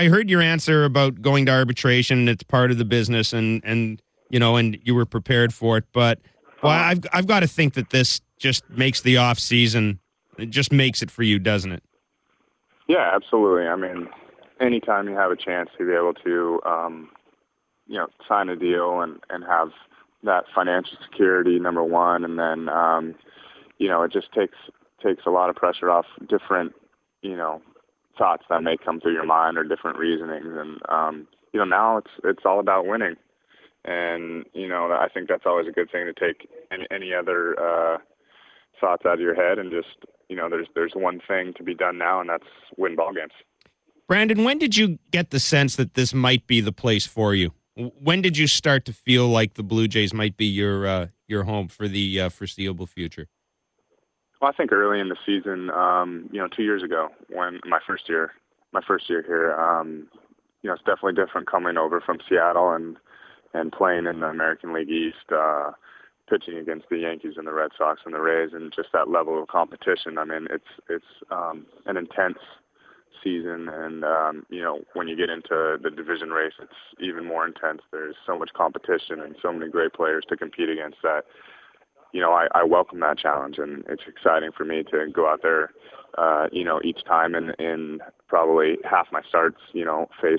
I heard your answer about going to arbitration. It's part of the business, and and you were prepared for it. But well, Uh-huh. I've got to think that this just makes the off season. It just makes it for you, doesn't it? Yeah, absolutely. I mean, anytime you have a chance to be able to, sign a deal and have that financial security, number one, and then, it just takes a lot of pressure off different, thoughts that may come through your mind or different reasonings. And, now it's all about winning. And, I think that's always a good thing to take any other thoughts out of your head and just, there's one thing to be done now, and that's win ball games. Brandon, when did you get the sense that this might be the place for you? When did you start to feel like the Blue Jays might be your home for the foreseeable future? Well, I think early in the season, 2 years ago, when my first year here, it's definitely different coming over from Seattle and playing in the American League East, pitching against the Yankees and the Red Sox and the Rays, and just that level of competition. I mean, it's an intense season, and when you get into the division race, it's even more intense. There's so much competition and so many great players to compete against that. I welcome that challenge, and it's exciting for me to go out there, each time in probably half my starts, face,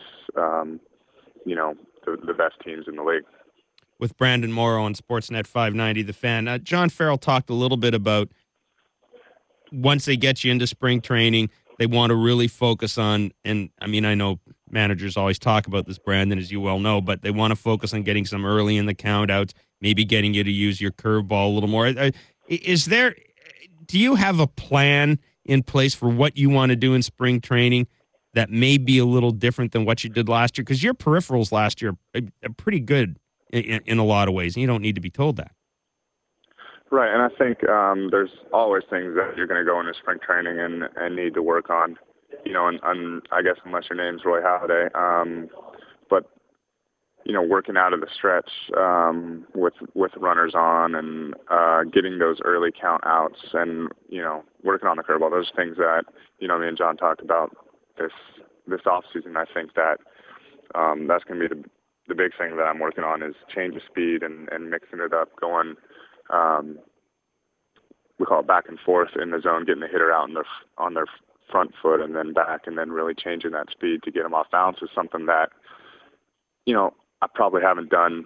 the best teams in the league. With Brandon Morrow on Sportsnet 590, The Fan. John Farrell talked a little bit about once they get you into spring training, they want to really focus on, and I mean, I know managers always talk about this, Brandon, as you well know, but they want to focus on getting some early in the count outs, maybe getting you to use your curveball a little more. Do you have a plan in place for what you want to do in spring training that may be a little different than what you did last year? Because your peripherals last year are pretty good in a lot of ways, and you don't need to be told that. Right, and I think there's always things that you're going to go into spring training and need to work on, and I guess unless your name's Roy Halladay, but working out of the stretch with runners on and getting those early count outs and working on the curveball. Those are things that me and John talked about this off season. I think that that's going to be the big thing that I'm working on is change of speed and mixing it up, going. We call it back and forth in the zone, getting the hitter out on their front foot and then back, and then really changing that speed to get them off balance is something that I probably haven't done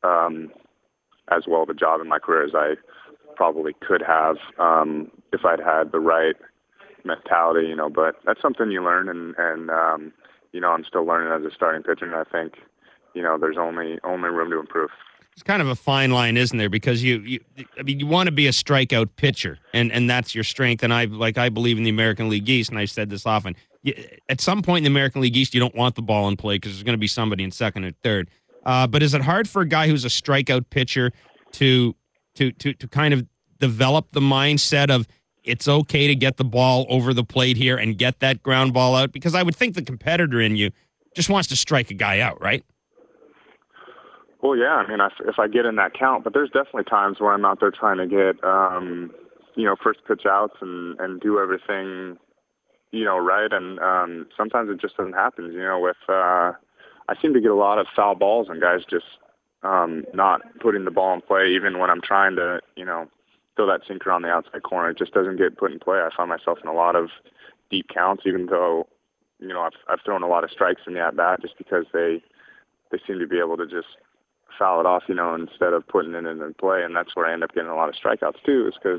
as well of a job in my career as I probably could have if I'd had the right mentality. But that's something you learn, and I'm still learning as a starting pitcher, and I think there's only room to improve. It's kind of a fine line, isn't there? Because you want to be a strikeout pitcher, and that's your strength. And I believe in the American League East, and I've said this often. At some point in the American League East, you don't want the ball in play because there's going to be somebody in second or third. But is it hard for a guy who's a strikeout pitcher to kind of develop the mindset of it's okay to get the ball over the plate here and get that ground ball out? Because I would think the competitor in you just wants to strike a guy out, right? Well, yeah. I mean, if I get in that count, but there's definitely times where I'm out there trying to get, first pitch outs and do everything, right. And sometimes it just doesn't happen. I seem to get a lot of foul balls and guys just not putting the ball in play, even when I'm trying to, throw that sinker on the outside corner. It just doesn't get put in play. I find myself in a lot of deep counts, even though, I've thrown a lot of strikes in the at bat just because they seem to be able to just foul it off, instead of putting it in play. And that's where I end up getting a lot of strikeouts too, is because,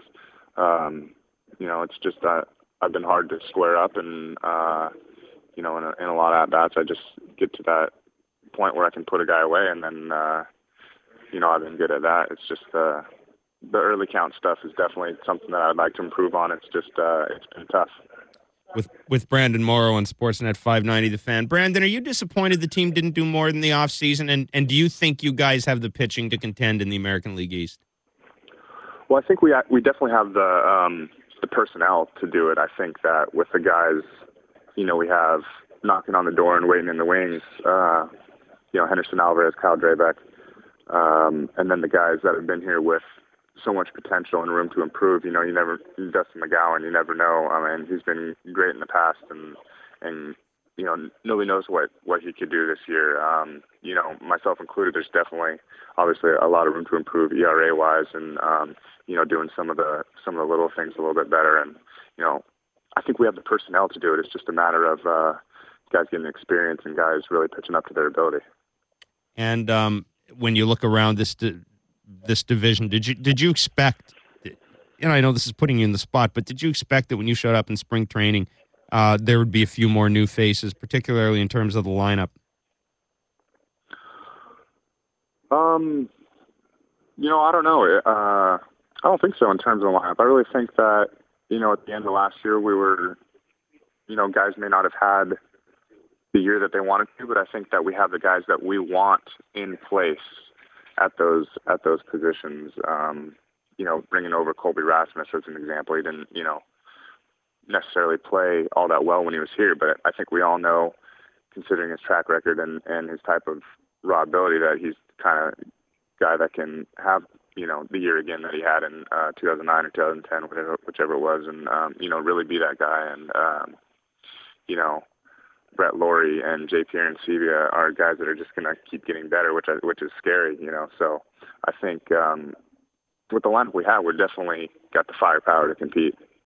it's just that I've been hard to square up and, in a lot of at-bats, I just get to that point where I can put a guy away, and then, I've been good at that. It's just the early count stuff is definitely something that I'd like to improve on. It's just, it's been tough. With Brandon Morrow on Sportsnet 590, The Fan. Brandon, are you disappointed the team didn't do more in the offseason? And do you think you guys have the pitching to contend in the American League East? Well, I think we definitely have the personnel to do it. I think that with the guys, we have knocking on the door and waiting in the wings, Henderson Alvarez, Kyle Drabeck, and then the guys that have been here with so much potential and room to improve. Dustin McGowan, you never know. I mean, he's been great in the past, and nobody knows what he could do this year. Myself included, there's definitely, obviously, a lot of room to improve ERA wise, and doing some of the little things a little bit better. And I think we have the personnel to do it. It's just a matter of guys getting experience and guys really pitching up to their ability. And when you look around this division, did you expect? I know this is putting you in the spot, but did you expect that when you showed up in spring training, there would be a few more new faces, particularly in terms of the lineup? I don't know. I don't think so in terms of the lineup. I really think that, at the end of last year, we were, guys may not have had the year that they wanted to, but I think that we have the guys that we want in place at those positions. Bringing over Colby Rasmus as an example, he didn't, necessarily play all that well when he was here, but I think we all know, considering his track record and his type of raw ability, that he's the kind of guy that can have, the year again that he had in 2009 or 2010, whichever it was, and, really be that guy. And, Brett Laurie and J. Pierre and Sevilla are guys that are just going to keep getting better, which is scary, So I think with the lineup we have, we're definitely got the firepower to compete.